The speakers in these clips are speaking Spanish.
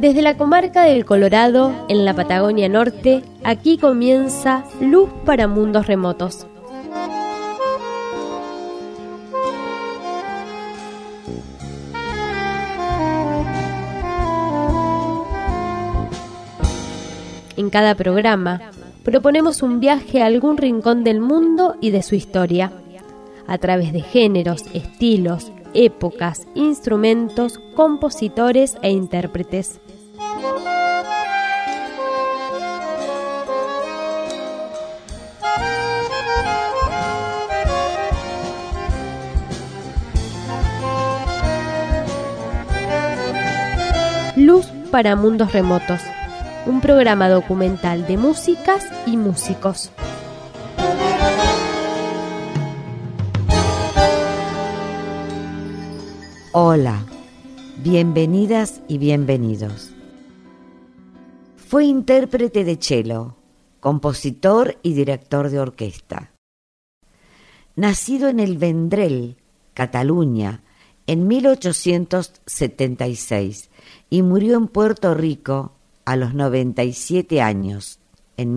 Desde la comarca del Colorado, en la Patagonia Norte, aquí comienza Luz para Mundos Remotos. En cada programa, proponemos un viaje a algún rincón del mundo y de su historia, a través de géneros, estilos, épocas, instrumentos, compositores e intérpretes. Luz para Mundos Remotos, un programa documental de músicas y músicos. Hola, bienvenidas y bienvenidos. Fue intérprete de cello, compositor y director de orquesta. Nacido en el Vendrell, Cataluña, en 1876 y murió en Puerto Rico a los 97 años, en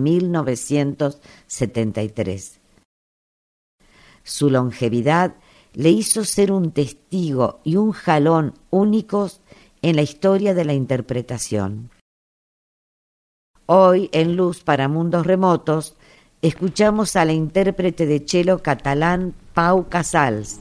1973. Su longevidad le hizo ser un testigo y un jalón únicos en la historia de la interpretación. Hoy, en Luz para Mundos Remotos, escuchamos a la intérprete de cello catalán Pau Casals.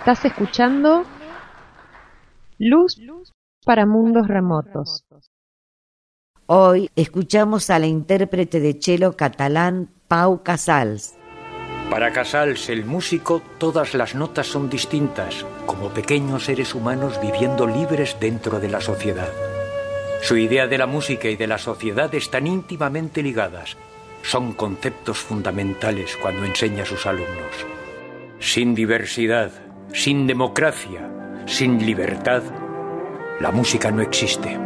Estás escuchando Luz para Mundos Remotos. Hoy escuchamos a la intérprete de cello catalán Pau Casals. Para Casals, el músico, todas las notas son distintas, como pequeños seres humanos viviendo libres dentro de la sociedad. Su idea de la música y de la sociedad están íntimamente ligadas. Son conceptos fundamentales cuando enseña a sus alumnos. Sin diversidad, sin democracia, sin libertad, la música no existe.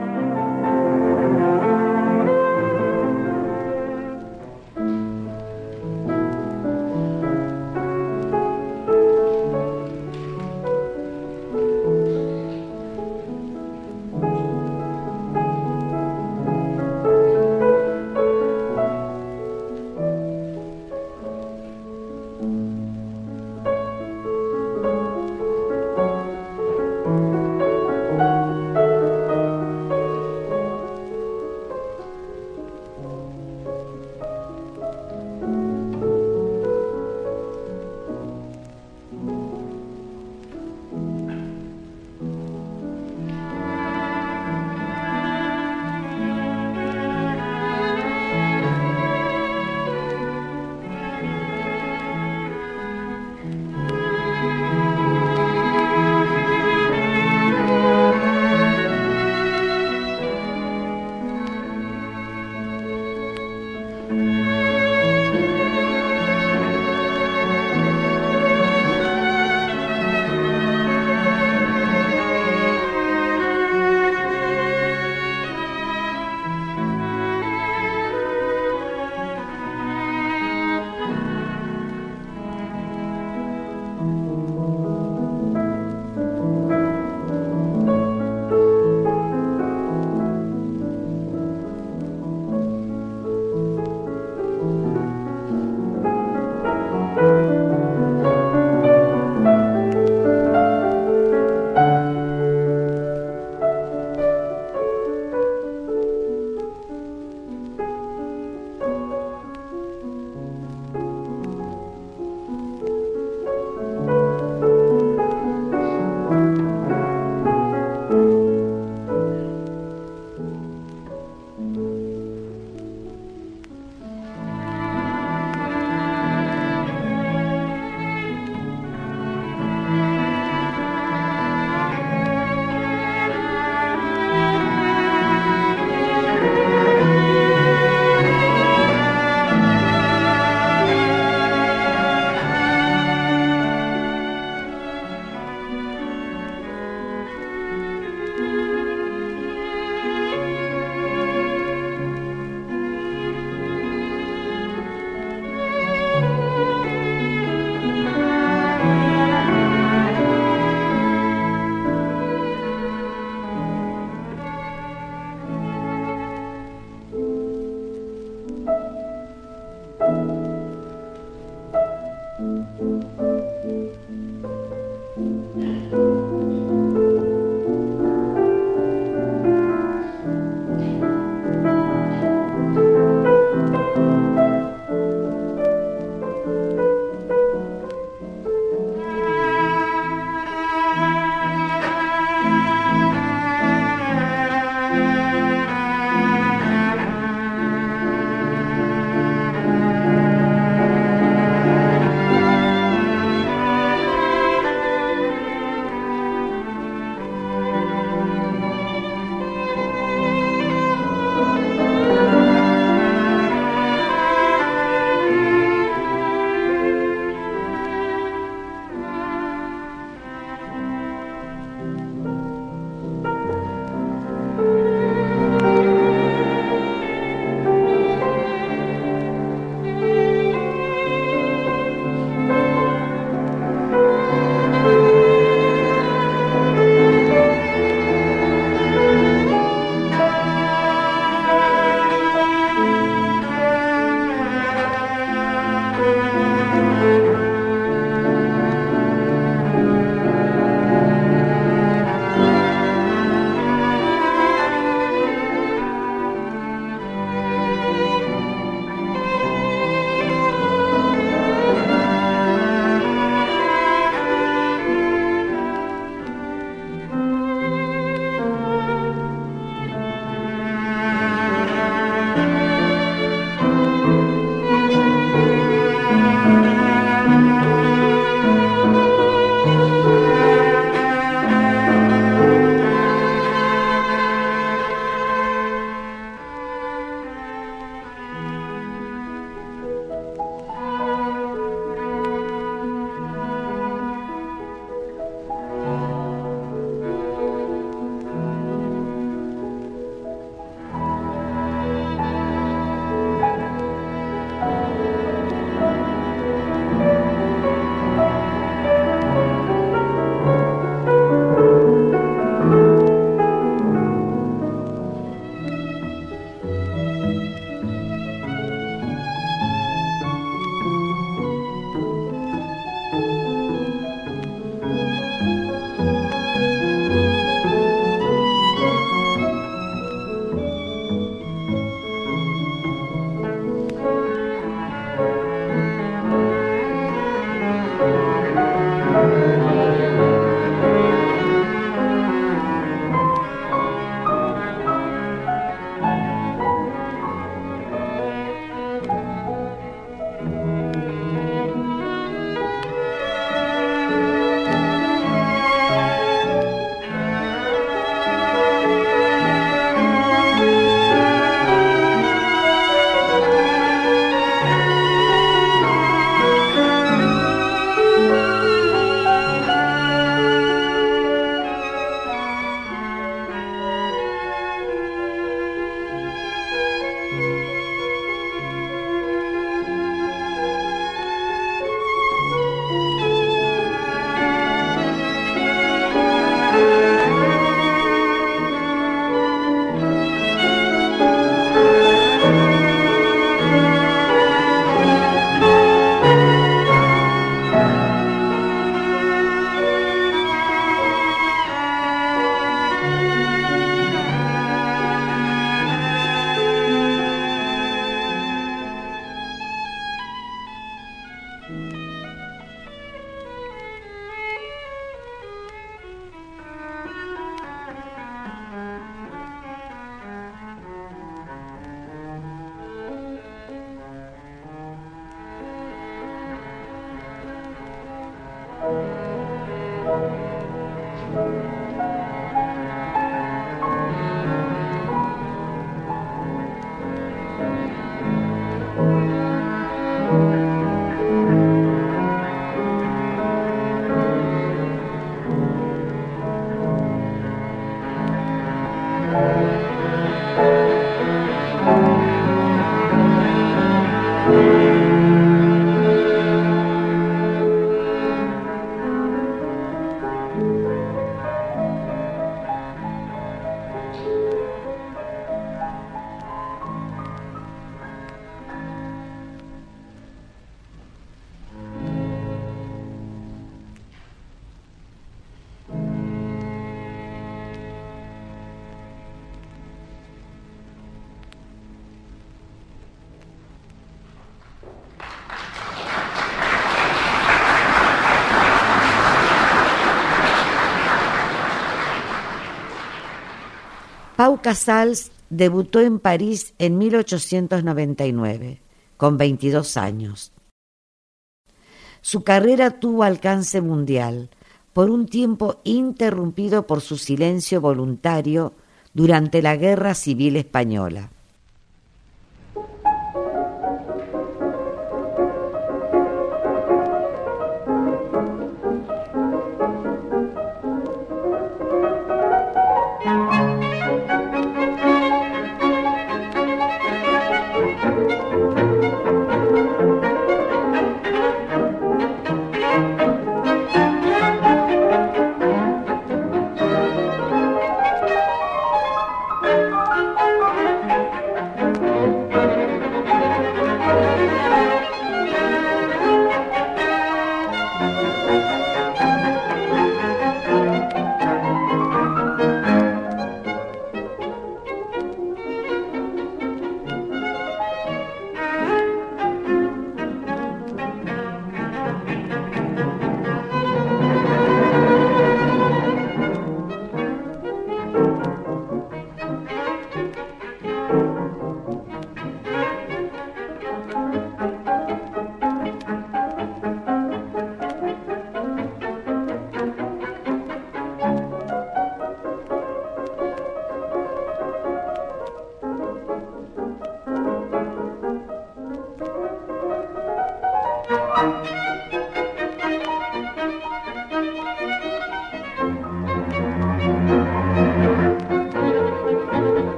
Pau Casals debutó en París en 1899, con 22 años. Su carrera tuvo alcance mundial, por un tiempo interrumpido por su silencio voluntario durante la Guerra Civil Española.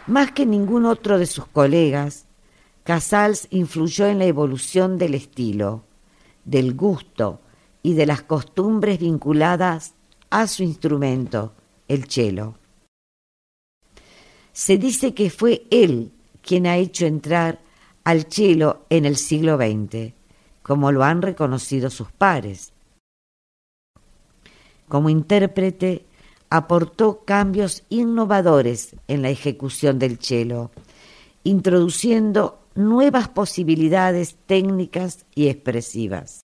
Más que ningún otro de sus colegas, Casals influyó en la evolución del estilo, del gusto y de las costumbres vinculadas a su instrumento, el cello. Se dice que fue él quien ha hecho entrar al cello en el siglo XX, como lo han reconocido sus pares. Como intérprete, aportó cambios innovadores en la ejecución del cello, introduciendo nuevas posibilidades técnicas y expresivas.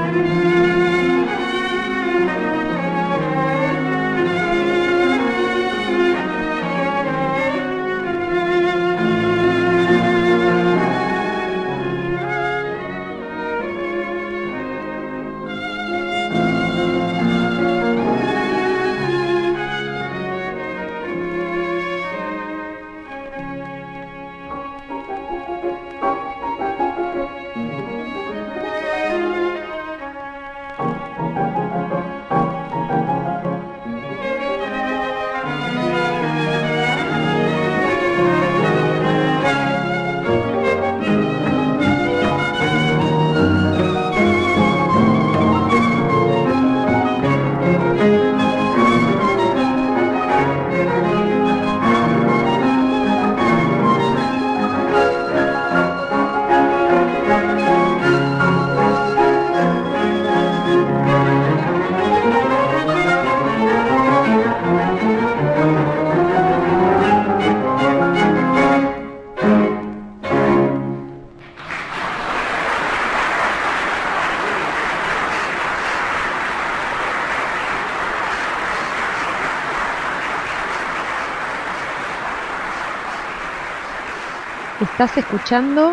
Estás escuchando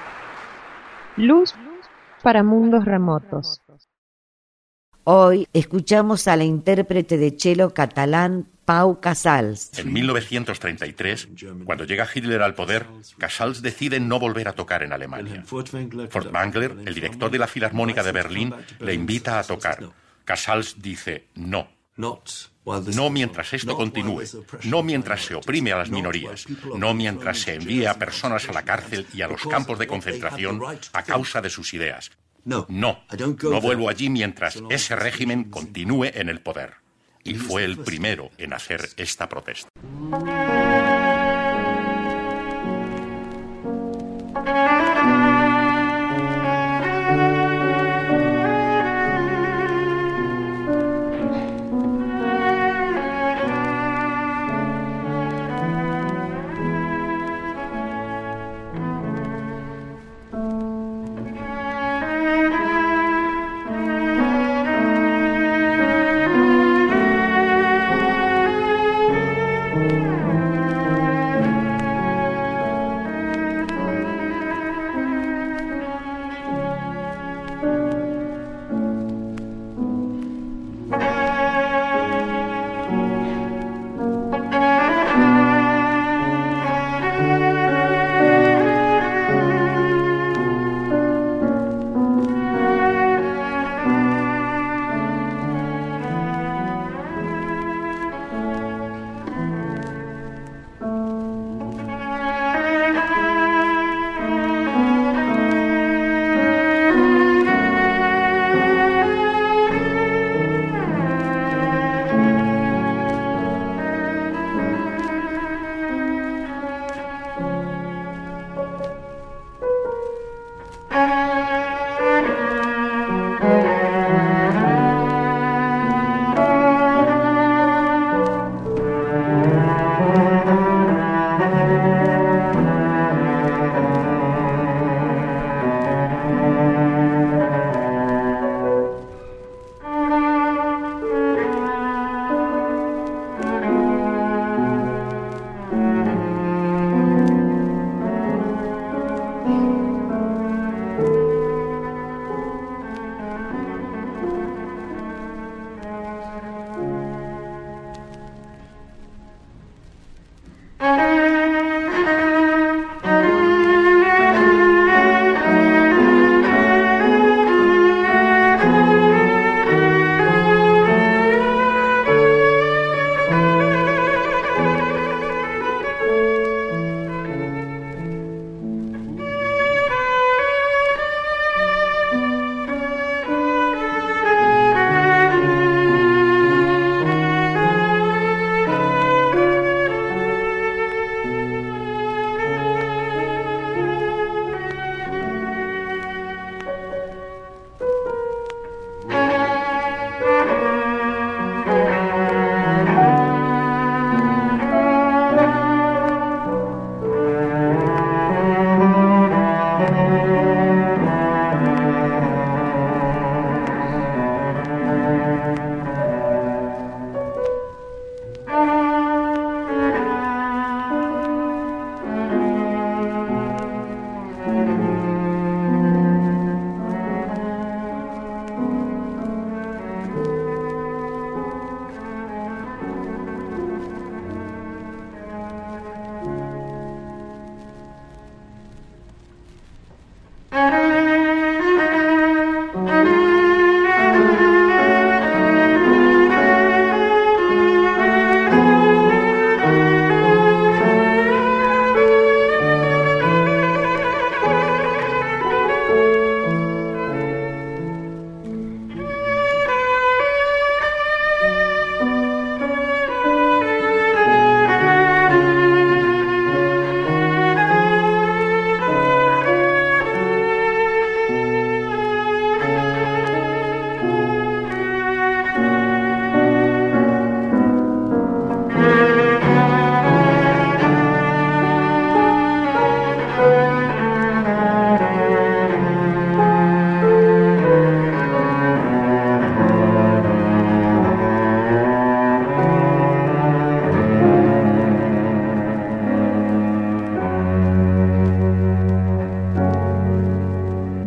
Luz para Mundos Remotos. Hoy escuchamos a la intérprete de cello catalán Pau Casals. En 1933, cuando llega Hitler al poder, Casals decide no volver a tocar en Alemania. Furtwängler, el director de la Filarmónica de Berlín, le invita a tocar. Casals dice no. No mientras esto continúe, no mientras se oprime a las minorías, no mientras se envíe a personas a la cárcel y a los campos de concentración a causa de sus ideas. No vuelvo allí mientras ese régimen continúe en el poder. Y fue el primero en hacer esta protesta.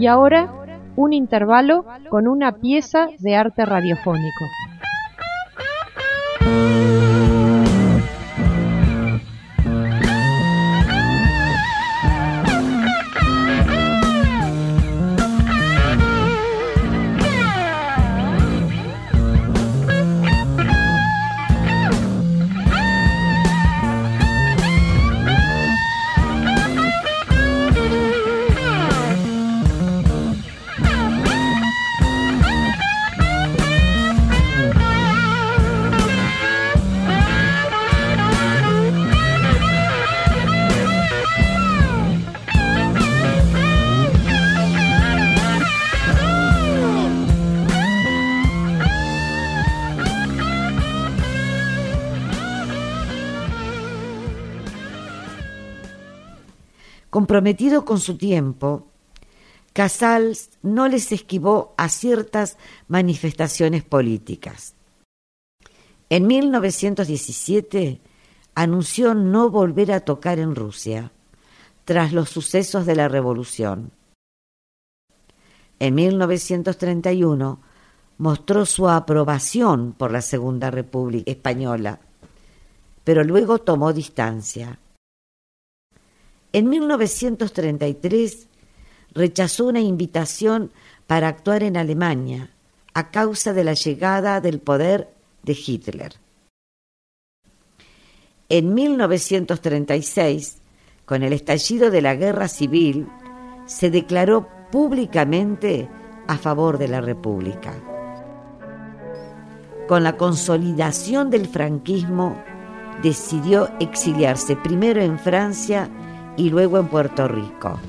ahora, un intervalo con una pieza de arte radiofónico. Comprometido con su tiempo, Casals no les esquivó a ciertas manifestaciones políticas. En 1917 anunció no volver a tocar en Rusia, tras los sucesos de la Revolución. En 1931 mostró su aprobación por la Segunda República Española, pero luego tomó distancia. En 1933 rechazó una invitación para actuar en Alemania a causa de la llegada del poder de Hitler. En 1936, con el estallido de la Guerra Civil, se declaró públicamente a favor de la República. Con la consolidación del franquismo, decidió exiliarse primero en Francia y luego en Puerto Rico.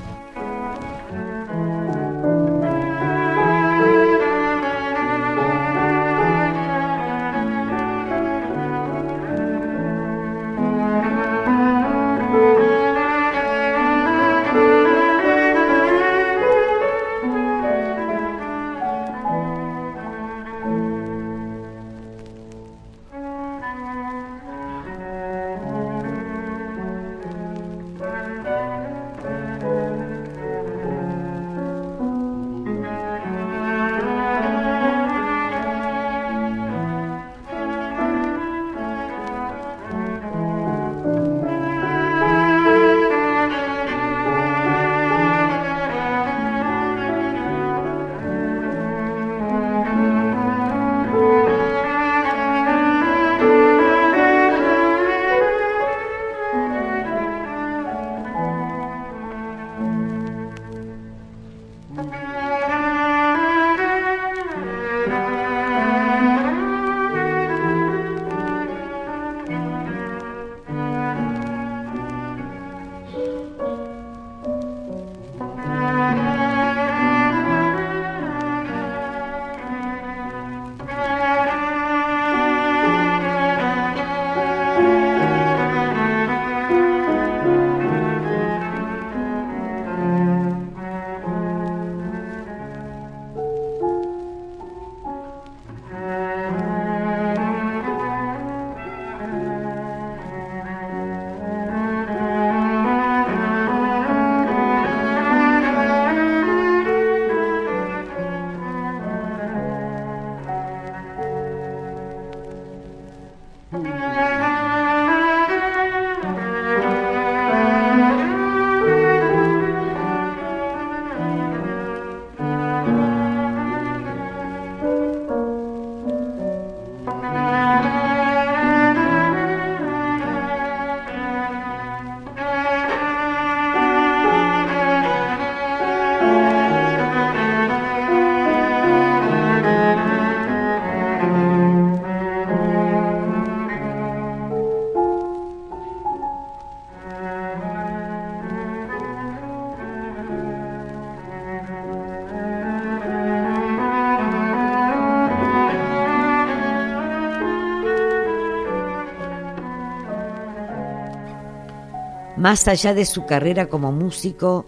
Más allá de su carrera como músico,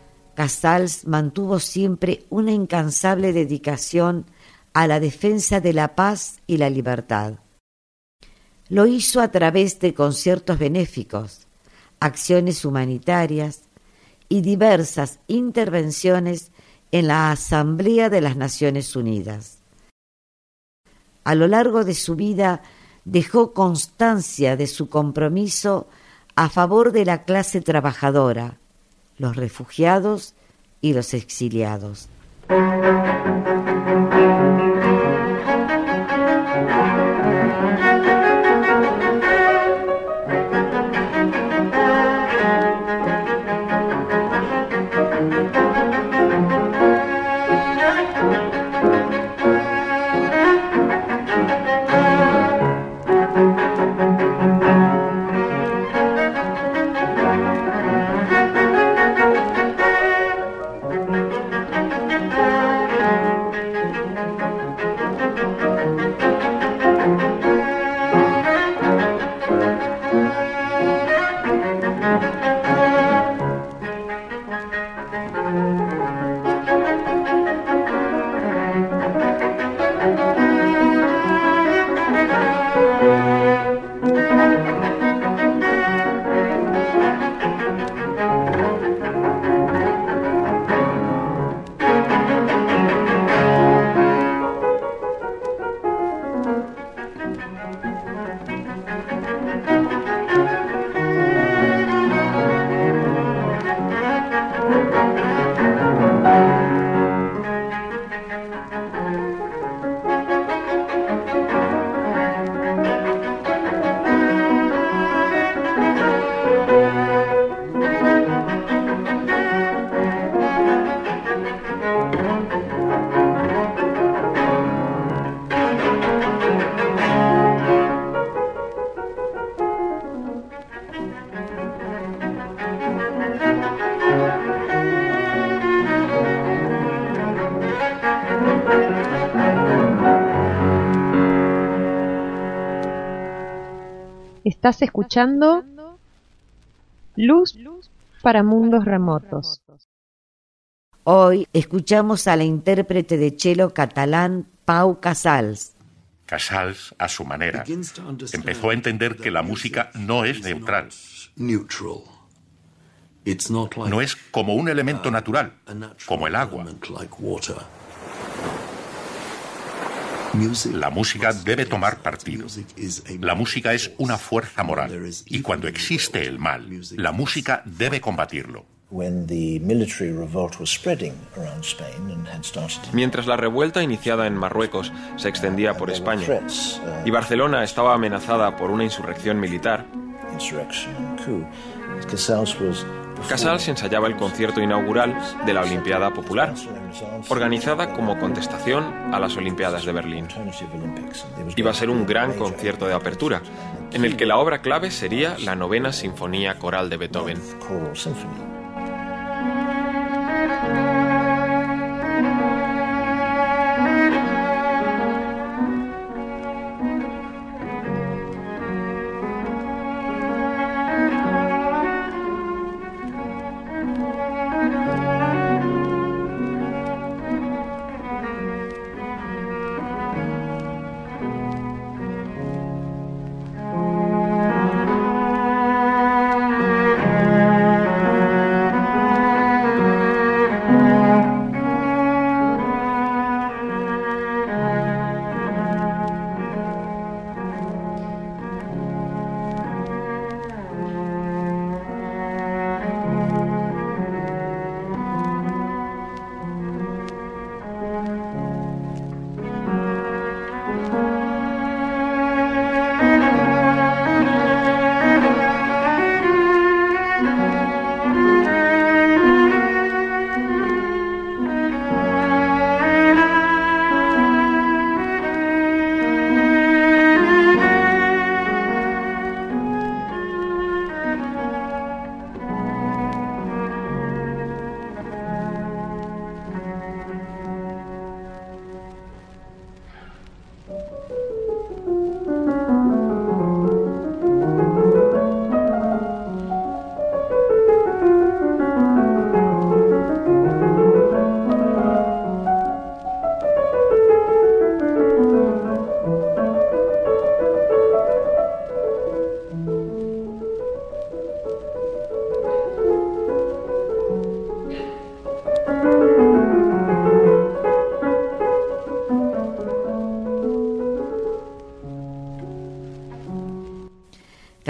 Casals mantuvo siempre una incansable dedicación a la defensa de la paz y la libertad. Lo hizo a través de conciertos benéficos, acciones humanitarias y diversas intervenciones en la Asamblea de las Naciones Unidas. A lo largo de su vida dejó constancia de su compromiso a favor de la clase trabajadora, los refugiados y los exiliados. Estás escuchando Luz para Mundos Remotos. Hoy escuchamos a la intérprete de cello catalán Pau Casals. Casals, a su manera, empezó a entender que la música no es neutral. No es como un elemento natural, como el agua. La música debe tomar partido. La música es una fuerza moral. Y cuando existe el mal, la música debe combatirlo. Mientras la revuelta iniciada en Marruecos se extendía por España y Barcelona estaba amenazada por una insurrección militar, Casals ensayaba el concierto inaugural de la Olimpiada Popular, organizada como contestación a las Olimpiadas de Berlín. Iba a ser un gran concierto de apertura, en el que la obra clave sería la 9ª Sinfonía Coral de Beethoven.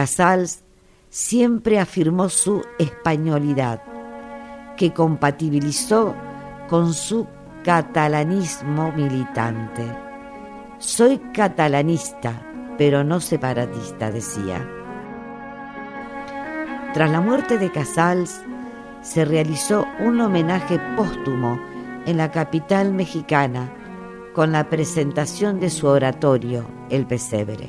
Casals siempre afirmó su españolidad, que compatibilizó con su catalanismo militante. Soy catalanista, pero no separatista, decía. Tras la muerte de Casals, se realizó un homenaje póstumo en la capital mexicana con la presentación de su oratorio, El Pesebre.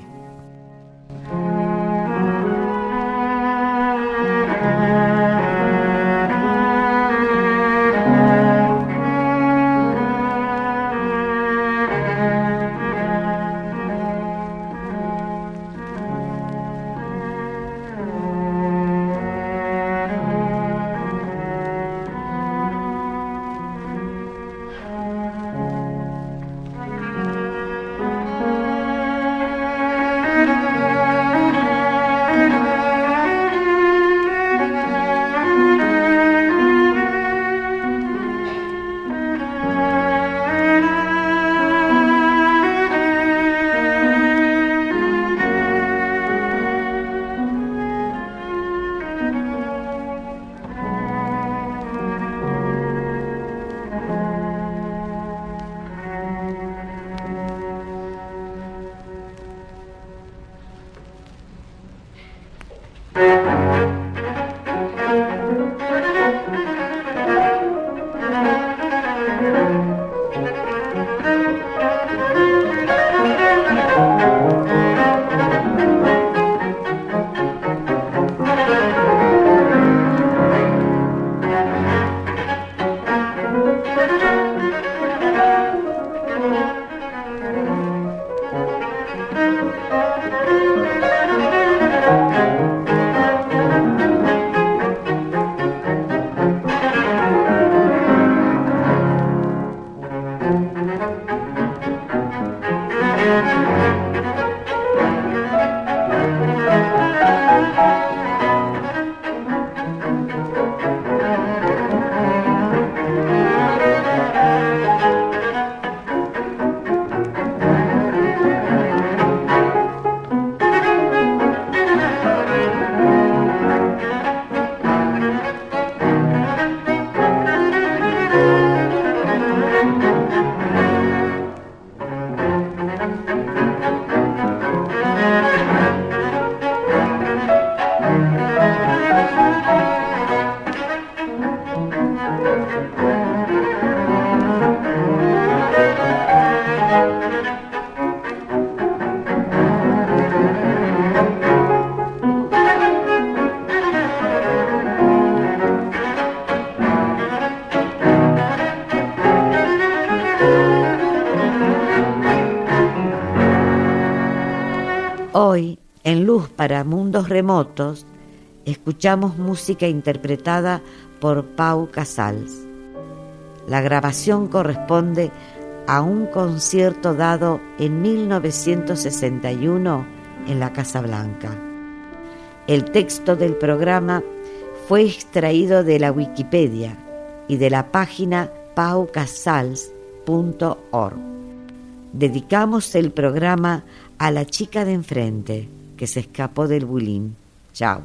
Hoy, en Luz para Mundos Remotos, escuchamos música interpretada por Pau Casals. La grabación corresponde a un concierto dado en 1961 en la Casa Blanca. El texto del programa fue extraído de la Wikipedia y de la página paucasals.org. Dedicamos el programa a la chica de enfrente que se escapó del bullying. Chao.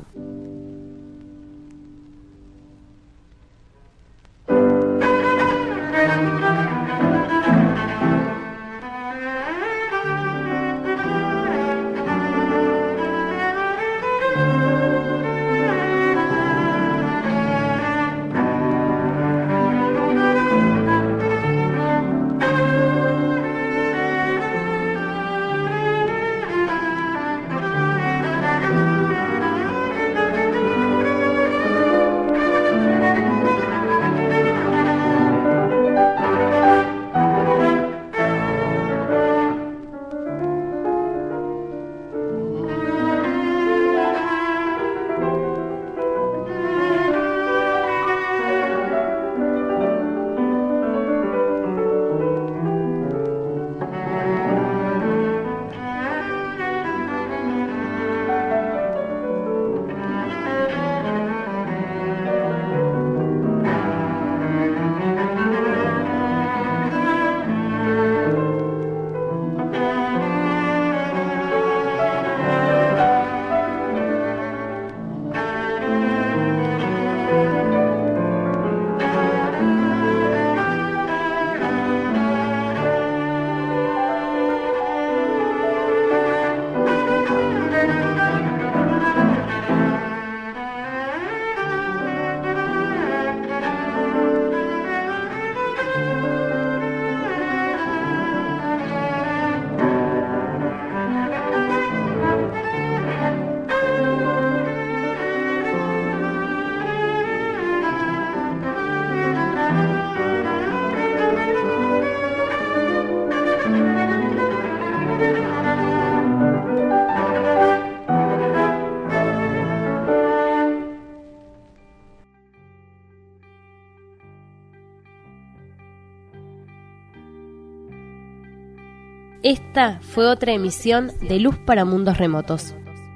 Esta fue otra emisión de Luz para Mundos Remotos.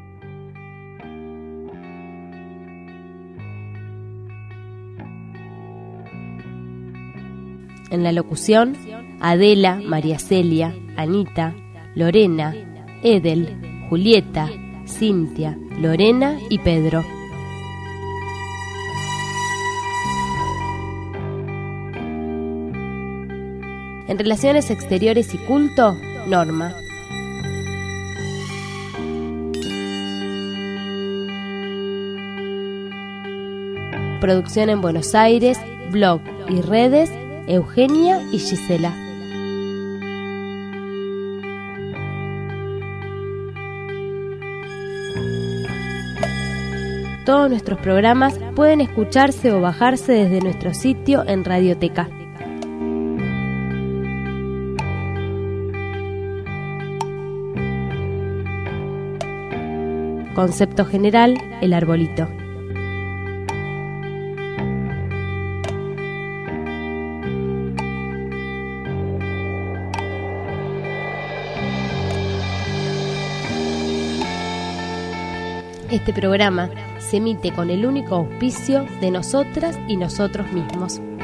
En la locución, Adela, María Celia, Anita, Lorena, Edel, Julieta, Cintia, Lorena y Pedro. En Relaciones Exteriores y Culto, Norma. Producción en Buenos Aires, blog y redes, Eugenia y Gisela. Todos nuestros programas pueden escucharse o bajarse desde nuestro sitio en Radioteca. Concepto general, el arbolito. Este programa se emite con el único auspicio de nosotras y nosotros mismos.